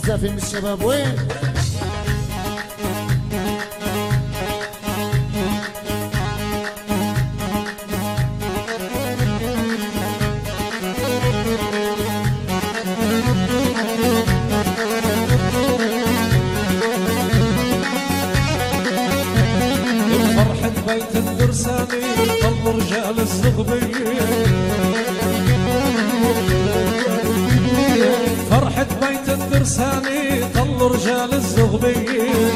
بزاف من الشباب وين؟ فرحة بيت الدرساني طل رجال الزغبية، فرحة بيت الدرساني طل رجال الزغبية،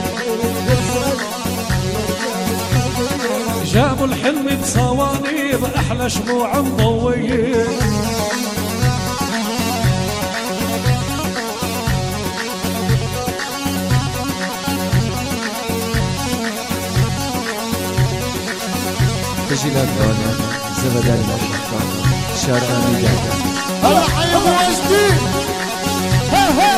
جابوا الحلم بصواني بأحلى شموع مضوية، تجيلات دولة زبدان الأشرطة شارع ميجاتا. هلا حي ابو وجدي. ها ها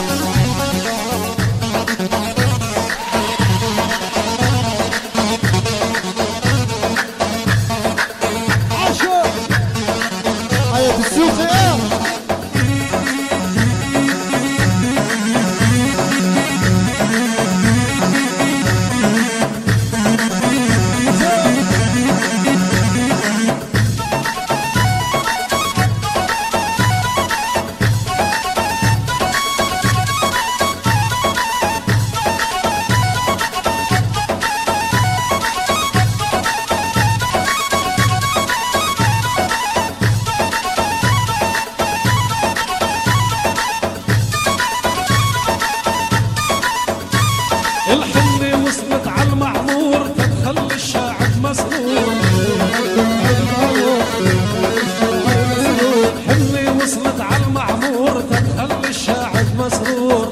عاشو حياة السوق يا الحنة وصلت على المعمور تتخلي الشاعر مسرور، الحنة وصلت على المعمور تتخلي الشاعر مسرور،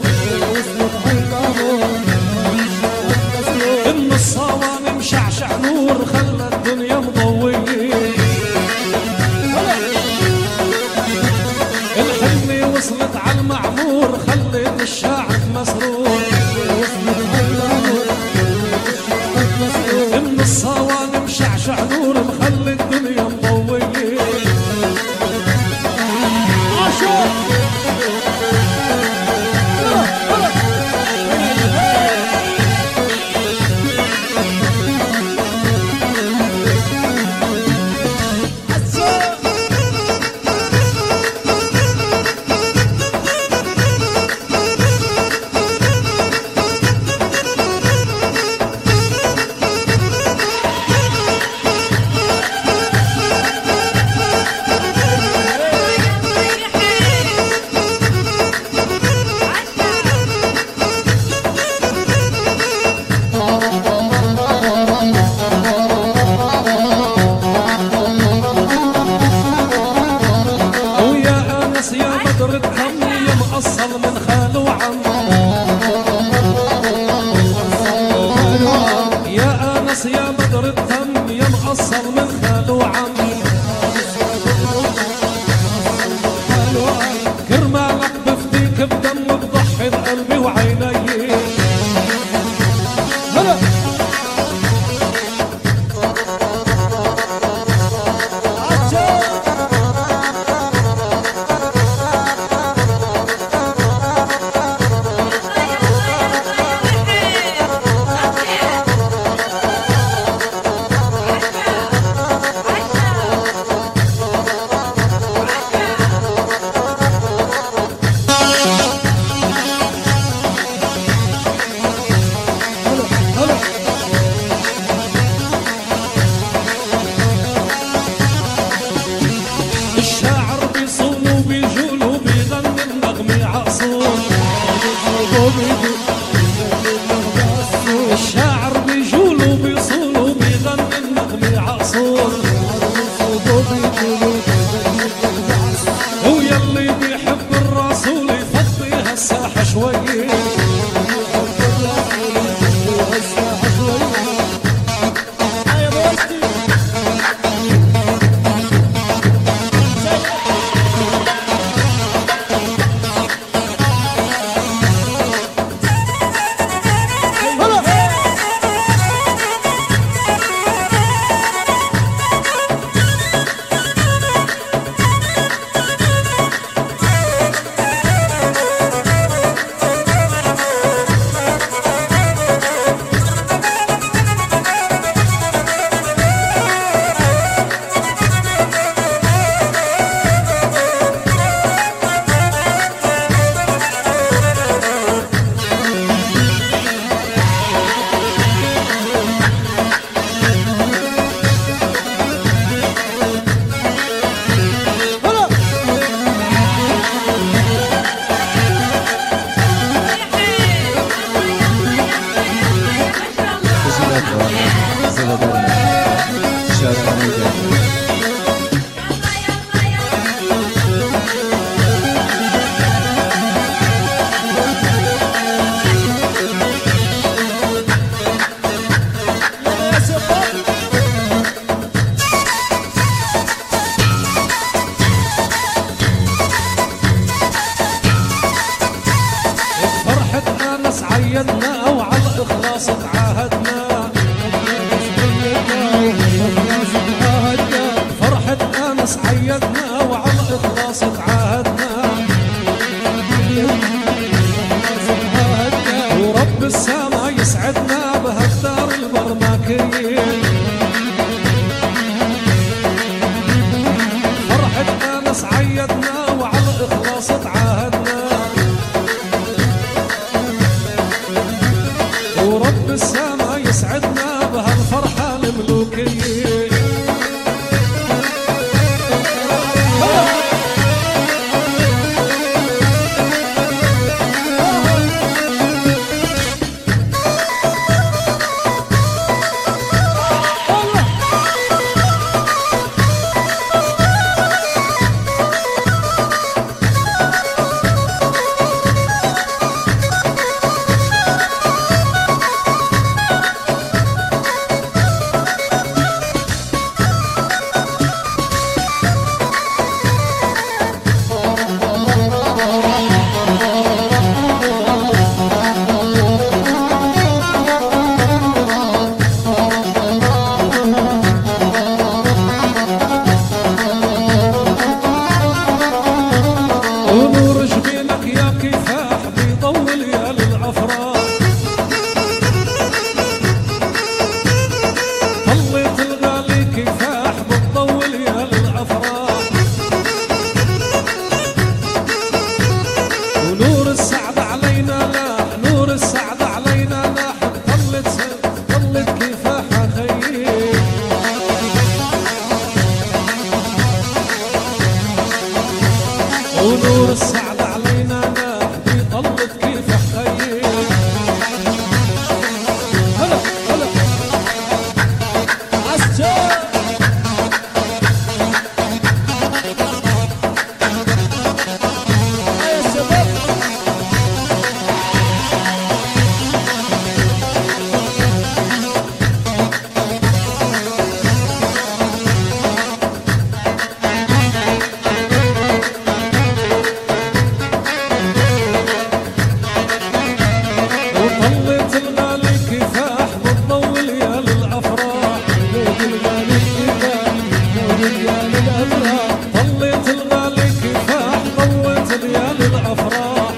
إن الصواني مشعشع نور خلى الدنيا مضوية، الحنة وصلت على المعمور خلت الشاعر مسرور، إن الصواني مشعشع نور مخلي الدنيا مضوية، عاشو ويا أنس يا بدر الدم يا مقصل من خال وعم، يا أنس يا بدر الدم يا مقصل من خال وعم، كرمالك بفديك بدم بضحي بقلبي وعيني، هلا زبدان شارع الميدان. عيدنا وعلى الإخلاص تعاهدنا، فرحة أنس عيدنا وعلى الإخلاص تعاهدنا، ورب السما يسعدنا بهالدار البرماكيين. فرحة أنس عيدنا وعلى الإخلاص تعاهدنا، ورب السما يسعدنا بهالفرحة الملوكية. ونور السعد علينا ناح بيطلت كيف خير. هلا هلا عسجر يا شباب. وطلت الغالي كفاح بتطول يا للافراح، طلت الغالي كفاح طولت يا للافراح،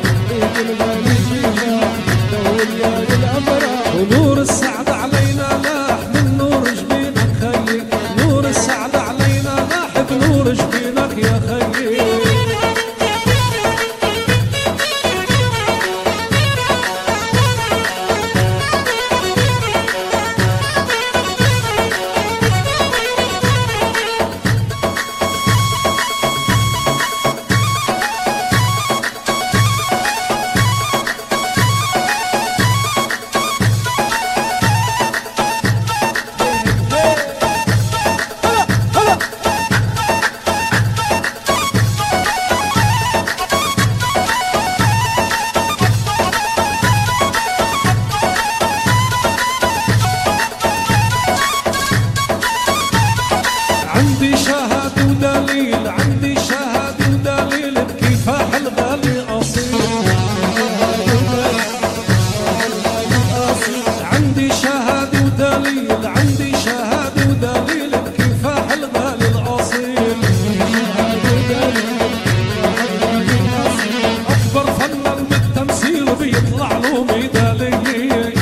ونور السعد علينا لاح من نور جبينك خيي، نور السعد علينا لاح بنور جبينك يا خيي. عندي شهادة ودليل، عندي شهادة ودليل بكفاح الغالي أصيل. عندي شهادة ودليل، عندي شهادة ودليل بكفاح الغالي الأصيل. أكبر فنان بالتمثيل بيطلع له ميدالية.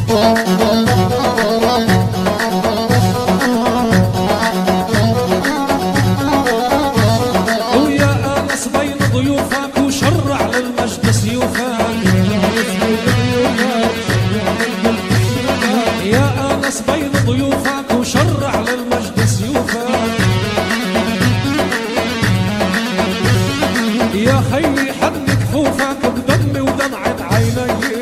ويا انس بين ضيوفك وشرع للمجد سيوفك. يا انس بين ضيوفك وشرع للمجد سيوفك. يا خيي حن كفوفك بدمي ودمعة عيني.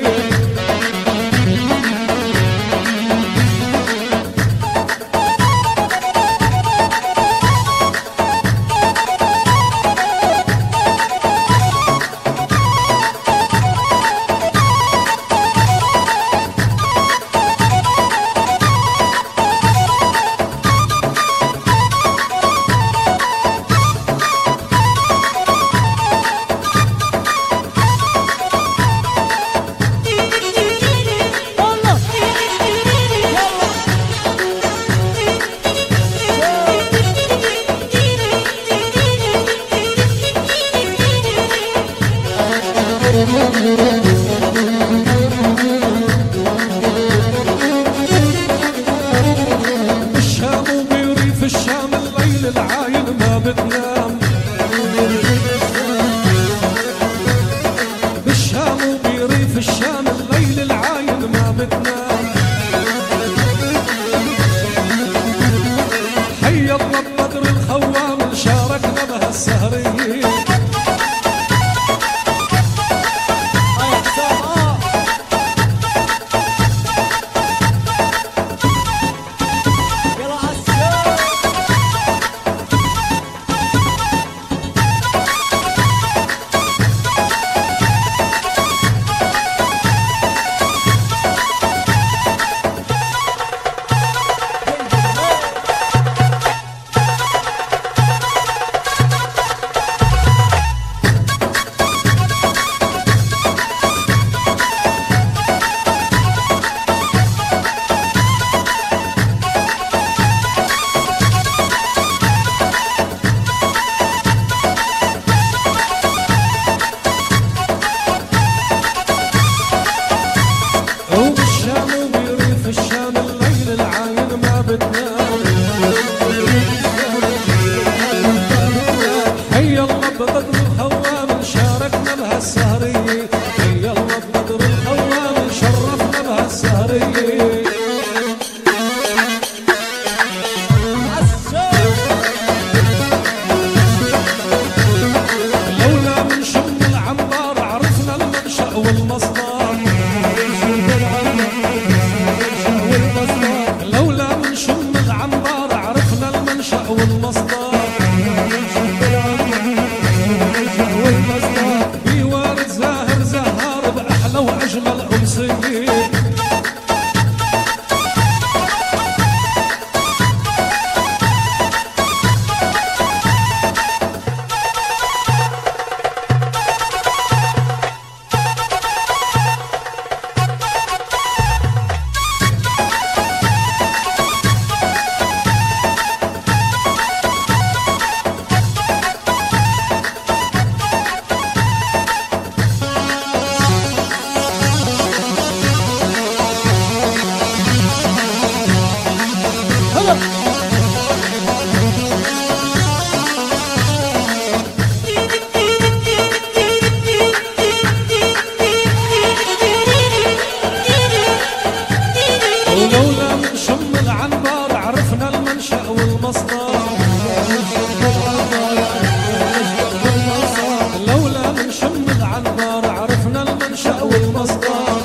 بالشام وبيريف الشام الليل العاين ما بتنام. بالشام وبيريف الشام الليل العاين ما بتنام. حي الله بدر الخوام شاركنا بهالسهرية. وبالشام وبيريف الشام الليل العاين ما بتنام. حي الله ببدر الخوام شاركنا بهالسهرية. حي الله ببدر الخوام شرفنا بهالسهرية. لولا من شم العنبر عرفنا المنشأ والمصدر. لولا من شم العنبر عرفنا المنشأ والمصدر. بوارد زاهر زهار بأحلى وأجمل أمسية. ولولا من شم العنبر عرفنا المنشأ والمصدر. لولا من شم العنبر عرفنا المنشأ والمصدر.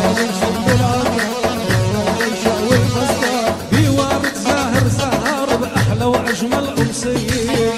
بوارد زاهر زهار بأحلى وأجمل أمسية.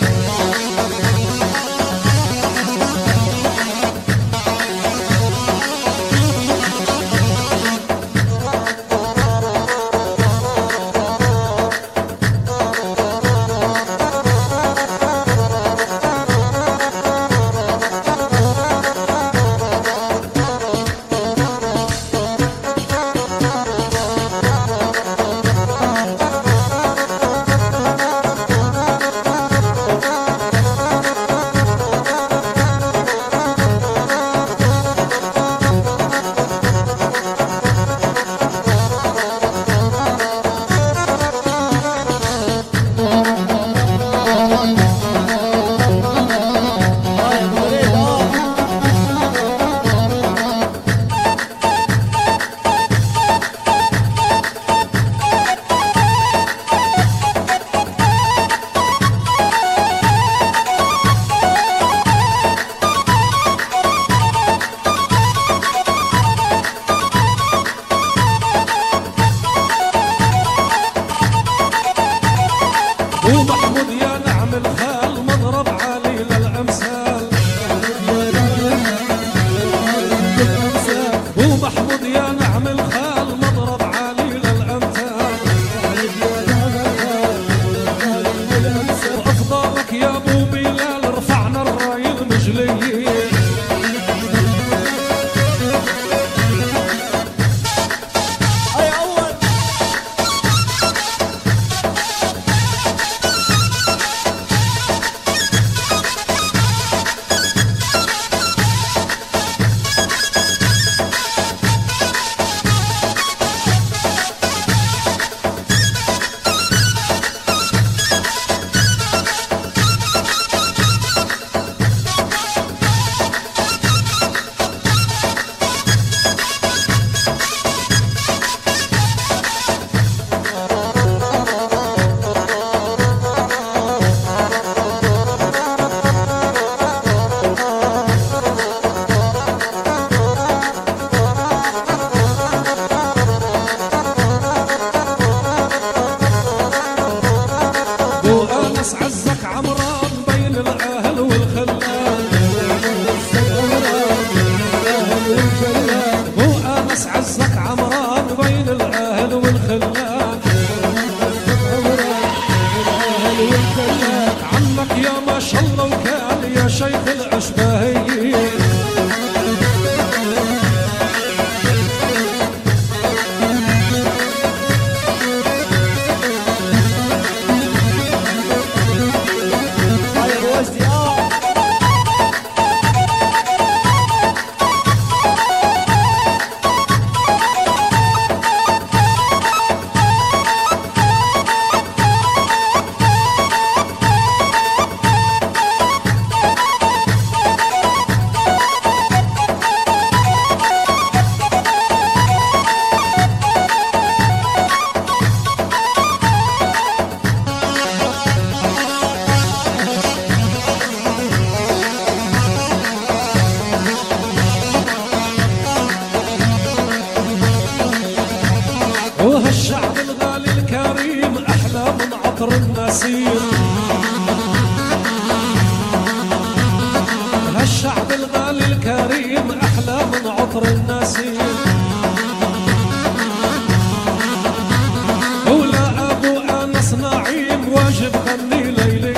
النسيم هالشعب الغالي الكريم أحلى من عطر النسيم ولا أبو أنس نعيم واجب غني ليلي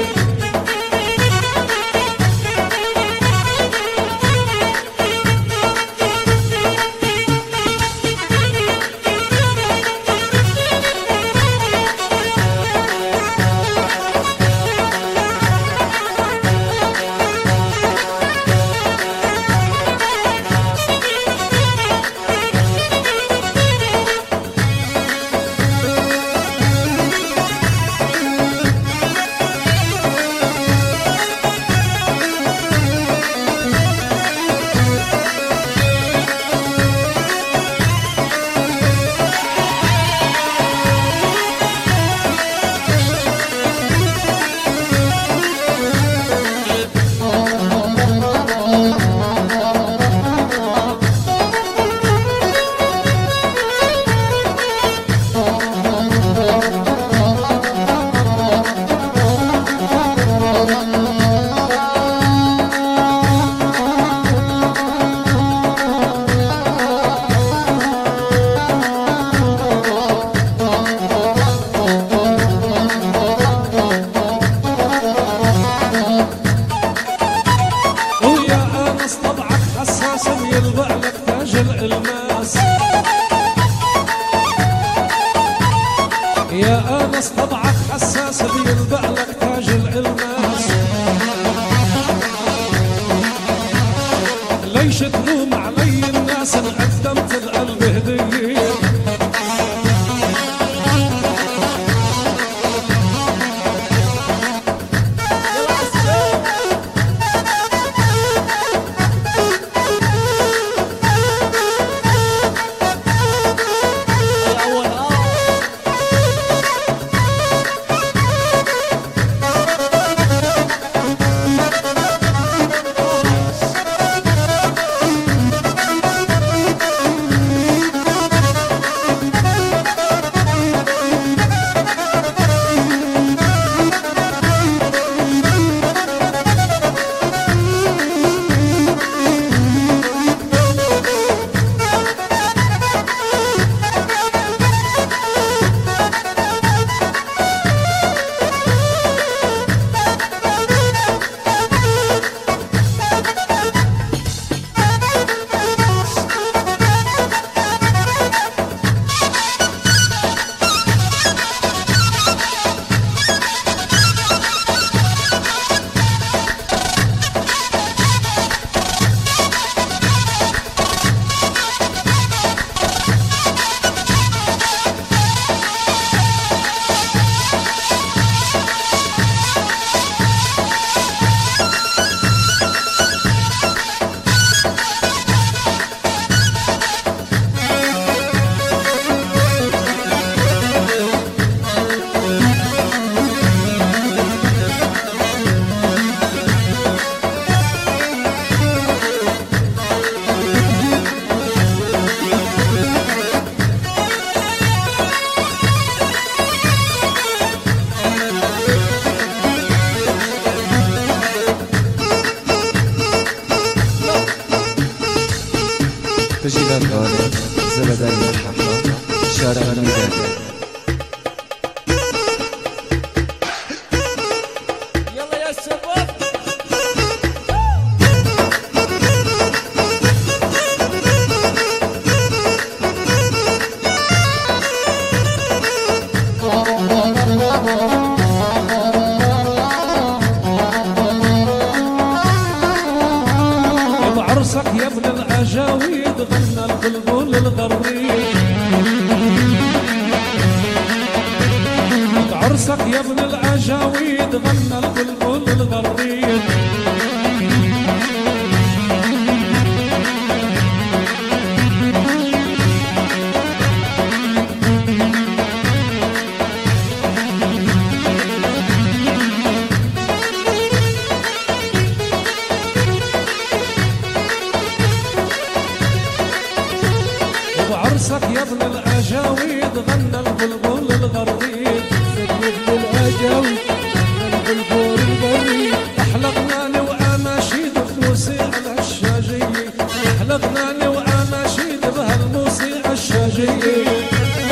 يا أنس طبعك حساس بيلبع لك تاج الألماس ليش تلوم علي الناس إن قدمت القلب هدية تجيلات غالي زبدان الحمراء شارع الميدان يلا يا شباب بعرسك يا ابن الأجاويد غنى البلبل الغريب بعرسك يا ابن الأجاويد غنى البلبل الغريب بعرسك يا ابن الأجاويد غنى البلبل الغريب ابن الأجاويد بالبور البري أحلى غناني وأناشيد بموسيقى الشاجية، أحلى غناني وأناشيد بهالموسيقى الشاجية.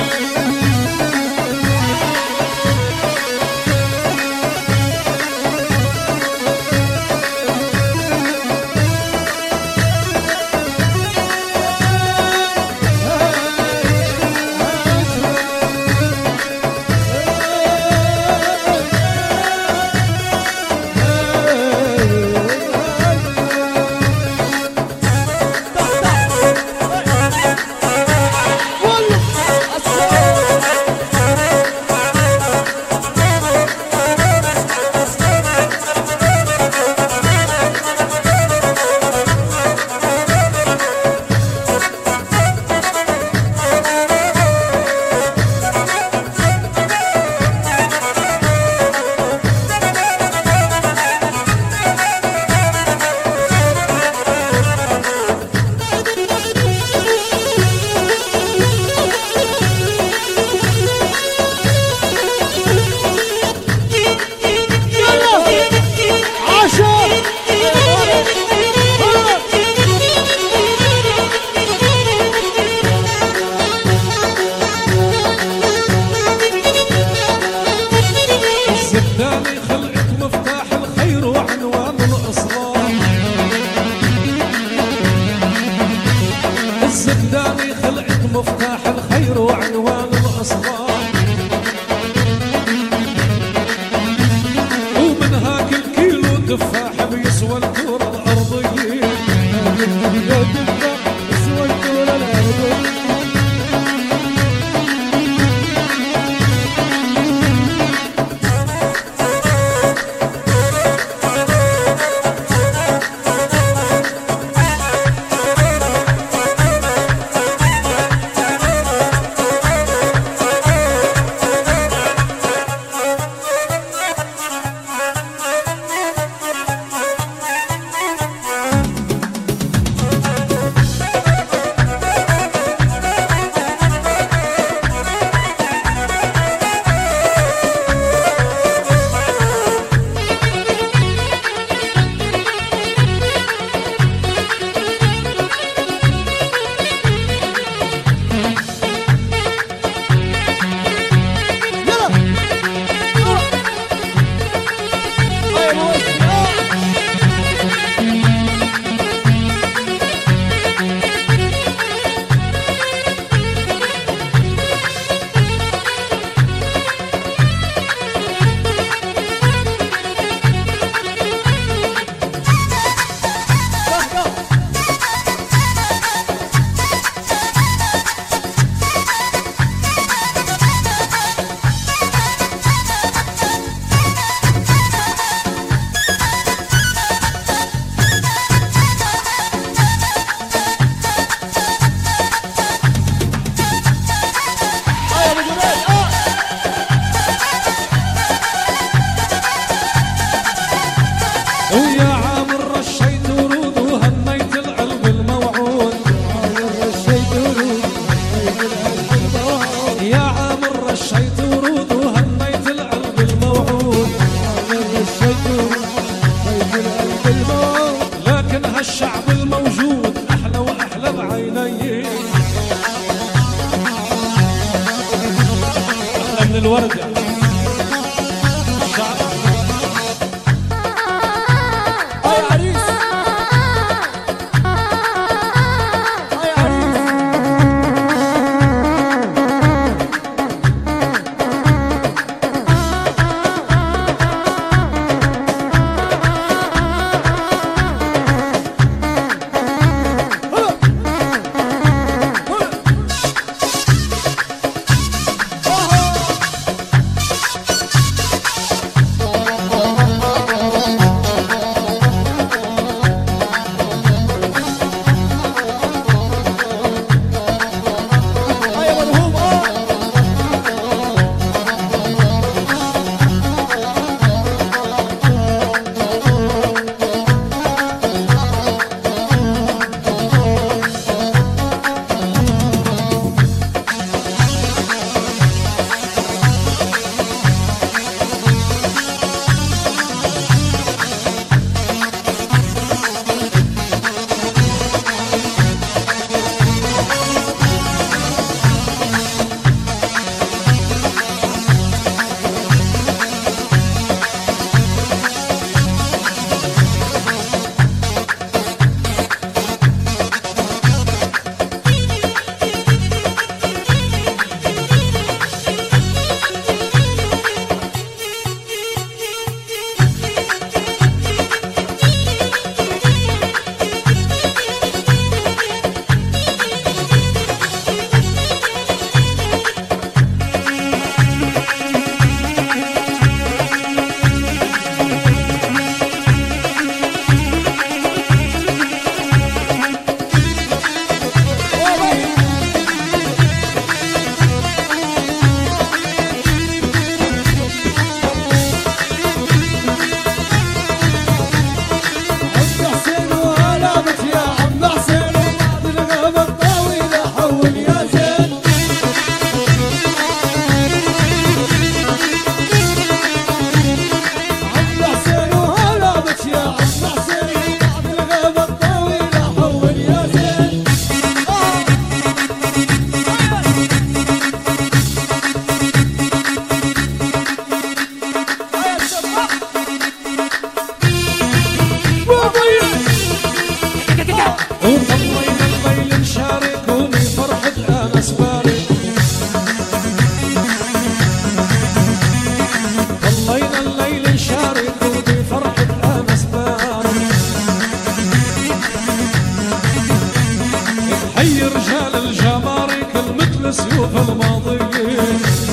الزبداني خلقت مفتاح الخير وعنوان الأصلاح، ومن هاك الكيلو تفاح بيسوى الكرة الأرضية، بيسوى الكرة الأرضية. ويا عامر رشيت ورود وهنيت القلب الموعود، يا عامر رشيت ورود وهنيت القلب الموعود، لكن هالشعب الموجود أحلى وأحلى بعيني، أحلى من الوردة الشعب. وطلينا الليل نشارك وبفرحة أنس بارك. طلينا الليل نشارك وبفرحة أنس بارك. حي رجال الجمارك مثل سيوف الماضيين.